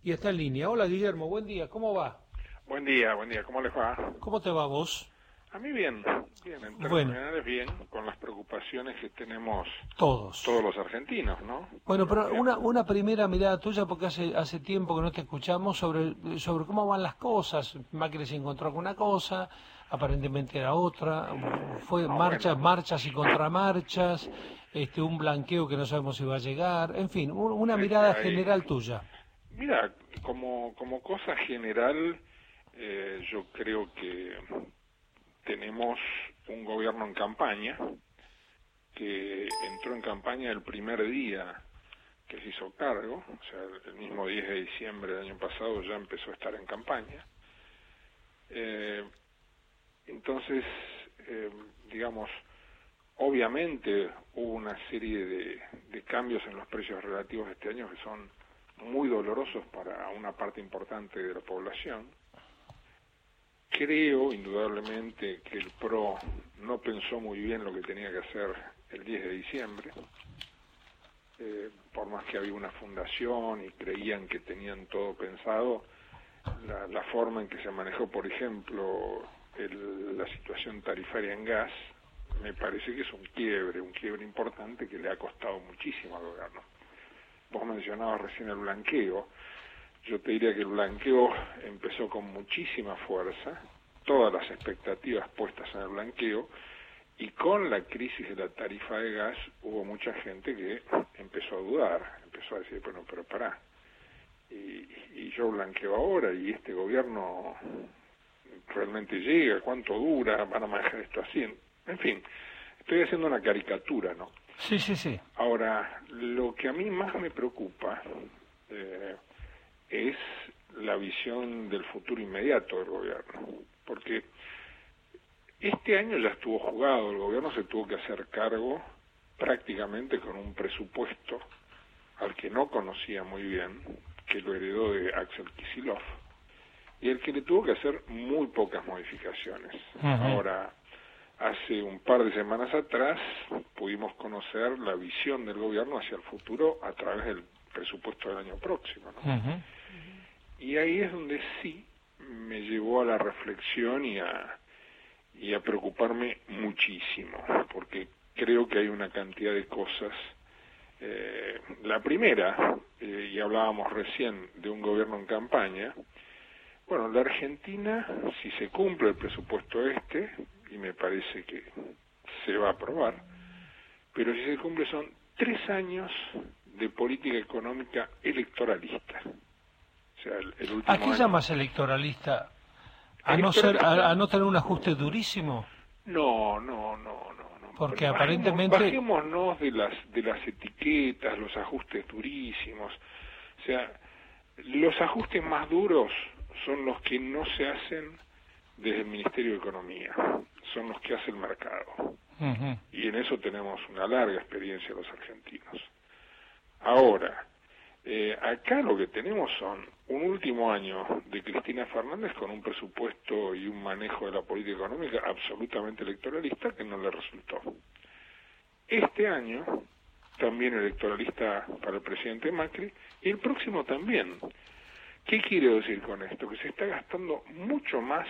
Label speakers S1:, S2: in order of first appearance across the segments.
S1: y está en línea. Hola Guillermo, buen día, ¿cómo va?
S2: Buen día, ¿cómo les va?
S1: ¿Cómo te va vos?
S2: A mí bien, en términos generales bien, con las preocupaciones que tenemos
S1: todos
S2: los argentinos, ¿no?
S1: Bueno, pero una primera mirada tuya, porque hace tiempo que no te escuchamos, sobre cómo van las cosas. Macri se encontró con una cosa, aparentemente era otra, fue marchas y contramarchas, un blanqueo que no sabemos si va a llegar, en fin, una mirada general tuya.
S2: Mira, como cosa general, yo creo que tenemos un gobierno en campaña, que entró en campaña el primer día que se hizo cargo, o sea, el mismo 10 de diciembre del año pasado ya empezó a estar en campaña. Entonces, digamos, obviamente hubo una serie de cambios en los precios relativos de este año que son muy dolorosos para una parte importante de la población. Creo, indudablemente, que el PRO no pensó muy bien lo que tenía que hacer el 10 de diciembre, por más que había una fundación y creían que tenían todo pensado, la forma en que se manejó, por ejemplo, la situación tarifaria en gas, me parece que es un quiebre importante que le ha costado muchísimo al gobierno. Vos mencionabas recién el blanqueo. Yo te diría que el blanqueo empezó con muchísima fuerza, todas las expectativas puestas en el blanqueo, y con la crisis de la tarifa de gas hubo mucha gente que empezó a dudar, empezó a decir, bueno, pero pará, y yo blanqueo ahora, y este gobierno realmente llega, cuánto dura, van a manejar esto así, en fin, estoy haciendo una caricatura, ¿no?
S1: Sí.
S2: Ahora, lo que a mí más me preocupa es la visión del futuro inmediato del gobierno, porque este año ya estuvo jugado, el gobierno se tuvo que hacer cargo prácticamente con un presupuesto al que no conocía muy bien, que lo heredó de Axel Kicillof, y el que le tuvo que hacer muy pocas modificaciones. Ahora, hace un par de semanas atrás pudimos conocer la visión del gobierno hacia el futuro a través del presupuesto del año próximo, ¿no? Y ahí es donde sí me llevó a la reflexión y a preocuparme muchísimo, porque creo que hay una cantidad de cosas. La primera, y hablábamos recién de un gobierno en campaña, bueno, la Argentina, si se cumple el presupuesto y me parece que se va a aprobar, pero si se cumple son 3 años de política económica electoralista. O sea, el último
S1: ¿A qué
S2: año...
S1: llamas electoralista? ¿A no tener un ajuste durísimo?
S2: No.
S1: Porque aparentemente...
S2: Bajémonos de las etiquetas, los ajustes durísimos. O sea, los ajustes más duros son los que no se hacen desde el Ministerio de Economía, son los que hace el mercado. Y en eso tenemos una larga experiencia los argentinos. Ahora, acá lo que tenemos son un último año de Cristina Fernández con un presupuesto y un manejo de la política económica absolutamente electoralista que no le resultó. Este año también electoralista para el presidente Macri y el próximo también. ¿Qué quiero decir con esto? Que se está gastando mucho más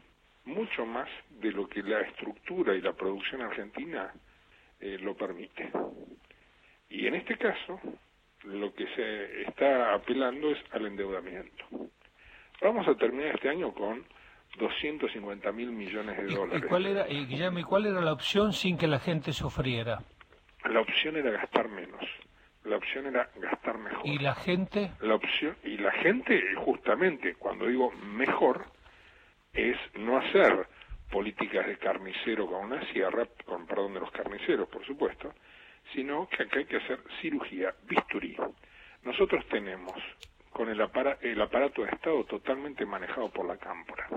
S2: de lo que la estructura y la producción argentina lo permite. Y en este caso, lo que se está apelando es al endeudamiento. Vamos a terminar este año con 250.000 millones de dólares.
S1: Guillermo, ¿y cuál era la opción sin que la gente sufriera?
S2: La opción era gastar menos. La opción era gastar mejor.
S1: ¿Y la gente?
S2: La gente, justamente, cuando digo mejor, es no hacer políticas de carnicero con una sierra, con perdón de los carniceros, por supuesto, sino que acá hay que hacer cirugía, bisturí. Nosotros tenemos con el aparato de Estado totalmente manejado por la Cámpora.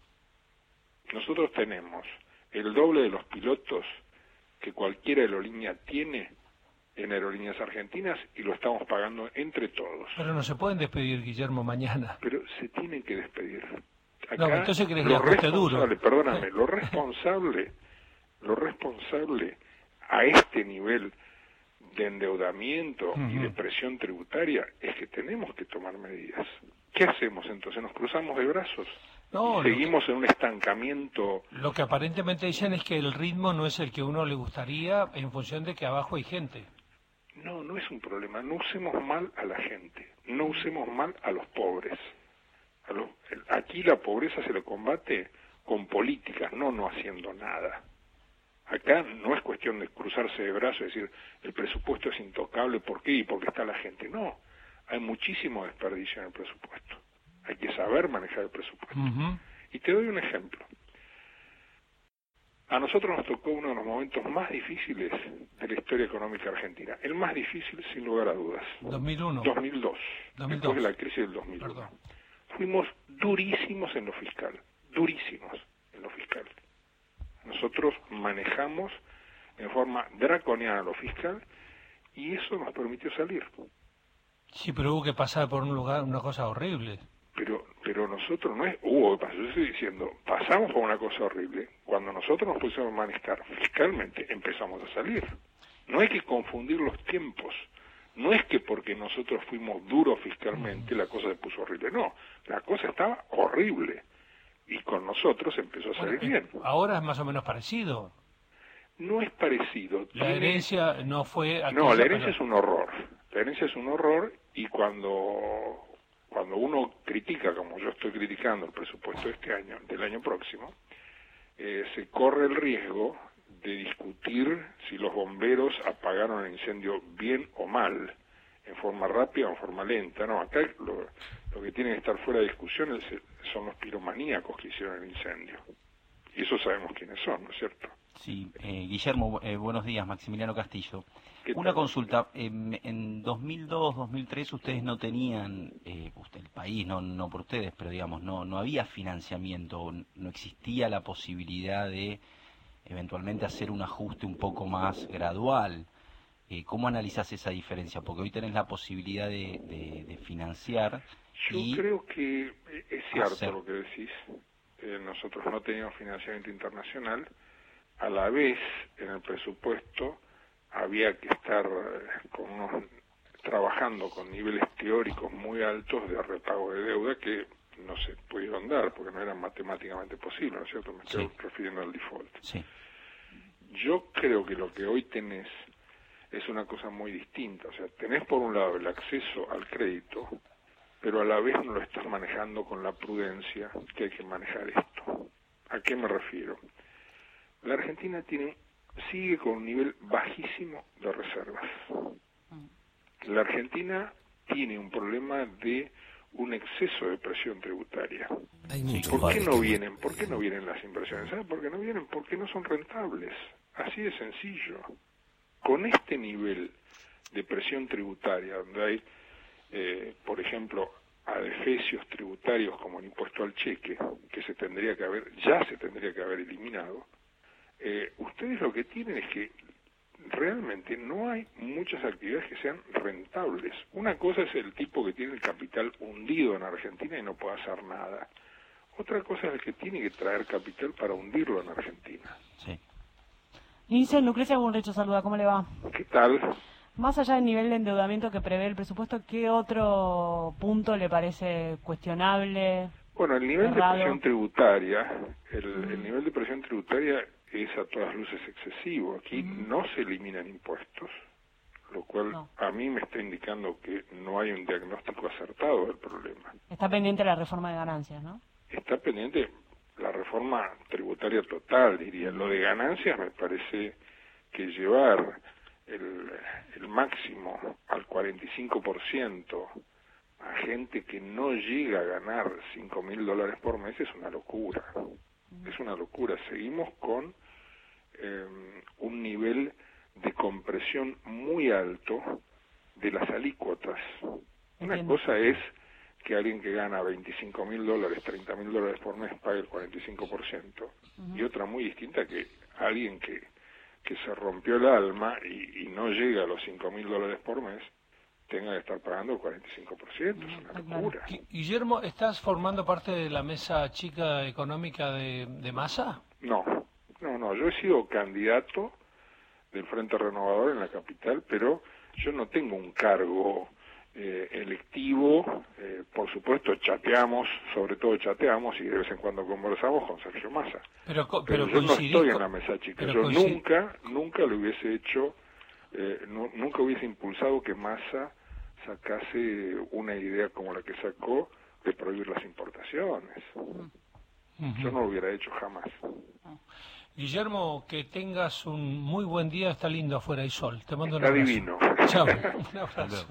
S2: Nosotros tenemos el doble de los pilotos que cualquier aerolínea tiene en Aerolíneas Argentinas y lo estamos pagando entre todos.
S1: Pero no se pueden despedir, Guillermo, mañana.
S2: Pero se tienen que despedir. Acá,
S1: no, entonces crees que ajuste duro.
S2: Perdóname, lo responsable a este nivel de endeudamiento y de presión tributaria es que tenemos que tomar medidas. ¿Qué hacemos entonces? ¿Nos cruzamos de brazos?
S1: No,
S2: ¿Y seguimos en un estancamiento?
S1: lo que aparentemente dicen es que el ritmo no es el que uno le gustaría en función de que abajo hay gente.
S2: No, no es un problema. No usemos mal a la gente. No usemos mal a los pobres. Aquí la pobreza se le combate con políticas, no haciendo nada. Acá no es cuestión de cruzarse de brazos y decir el presupuesto es intocable, ¿por qué? Y porque está la gente. No, hay muchísimo desperdicio en el presupuesto. Hay que saber manejar el presupuesto. Y te doy un ejemplo. A nosotros nos tocó uno de los momentos más difíciles de la historia económica argentina. El más difícil, sin lugar a dudas.
S1: 2001.
S2: 2002. Después de la crisis del 2001.
S1: Perdón.
S2: Fuimos durísimos en lo fiscal. Durísimos en lo fiscal. Nosotros manejamos en forma draconiana lo fiscal y eso nos permitió salir.
S1: Sí, pero hubo que pasar por un lugar, una cosa horrible.
S2: Pero nosotros no es hubo que pasar, yo estoy diciendo, pasamos por una cosa horrible. Cuando nosotros nos pusimos a manejar fiscalmente, empezamos a salir. No hay que confundir los tiempos. No es que porque nosotros fuimos duros fiscalmente la cosa se puso horrible. No, la cosa estaba horrible. Y con nosotros empezó a salir bien.
S1: Ahora es más o menos parecido.
S2: No es parecido.
S1: La herencia no fue...
S2: No, la herencia es un horror. La herencia es un horror y cuando uno critica, como yo estoy criticando el presupuesto de este año, del año próximo, se corre el riesgo de discutir si los bomberos apagaron el incendio bien o mal, en forma rápida o en forma lenta. No, acá lo que tiene que estar fuera de discusión son los piromaníacos que hicieron el incendio. Y eso sabemos quiénes son, ¿no es cierto?
S3: Sí, Guillermo, buenos días, Maximiliano Castillo. Una consulta, en 2002, 2003 ustedes no tenían, el país, no por ustedes, pero digamos, no había financiamiento, no existía la posibilidad de eventualmente hacer un ajuste un poco más gradual. ¿Cómo analizás esa diferencia? Porque hoy tenés la posibilidad de financiar.
S2: Yo creo que es cierto lo que decís. Nosotros no teníamos financiamiento internacional. A la vez, en el presupuesto, había que estar trabajando con niveles teóricos muy altos de repago de deuda que no se pudieron dar porque no eran matemáticamente posibles, ¿no es cierto? Me estoy refiriendo al default.
S3: Sí.
S2: Yo creo que lo que hoy tenés es una cosa muy distinta. O sea, tenés por un lado el acceso al crédito, pero a la vez no lo estás manejando con la prudencia que hay que manejar esto. ¿A qué me refiero? La Argentina sigue con un nivel bajísimo de reservas. La Argentina tiene un problema de un exceso de presión tributaria. ¿Por qué no vienen? ¿Por qué no vienen las inversiones? ¿Saben por qué no vienen? Porque no son rentables. Así de sencillo. Con este nivel de presión tributaria, donde hay, por ejemplo, adefesios tributarios como el impuesto al cheque, que ya se tendría que haber eliminado, ustedes lo que tienen es que realmente no hay muchas actividades que sean rentables. Una cosa es el tipo que tiene el capital hundido en Argentina y no puede hacer nada. Otra cosa es el que tiene que traer capital para hundirlo en Argentina.
S3: Sí.
S4: Inicia Lucrecia Bullrich, saluda, ¿cómo le va?
S2: ¿Qué tal?
S4: Más allá del nivel de endeudamiento que prevé el presupuesto, ¿qué otro punto le parece cuestionable?
S2: Bueno, el nivel
S4: errado?
S2: de presión tributaria, el nivel de presión tributaria es a todas luces excesivo. Aquí no se eliminan impuestos, lo cual a mí me está indicando que no hay un diagnóstico acertado del problema.
S4: Está pendiente la reforma de ganancias, ¿no?
S2: Está pendiente la reforma tributaria total, diría. Lo de ganancias me parece que llevar el máximo al 45% a gente que no llega a ganar $5.000 por mes es una locura. Es una locura. Seguimos con un nivel de compresión muy alto de las alícuotas. Una cosa es que alguien que gana $25.000, $30.000 por mes pague el 45%, y otra muy distinta que alguien que se rompió el alma y no llega a los $5.000 por mes tenga que estar pagando el 45%, es una locura.
S1: Guillermo, ¿estás formando parte de la mesa chica económica de Massa?
S2: No, yo he sido candidato del Frente Renovador en la capital, pero yo no tengo un cargo electivo. Por supuesto chateamos, sobre todo chateamos y de vez en cuando conversamos con Sergio Massa. Pero yo no estoy en la mesa chica. Yo nunca le hubiese hecho, nunca hubiese impulsado que Massa sacase una idea como la que sacó de prohibir las importaciones. Yo no lo hubiera hecho jamás.
S1: Guillermo, que tengas un muy buen día. Está lindo afuera, hay sol. Te mando un
S2: abrazo.
S1: Está divino.
S2: Chao,
S1: un abrazo.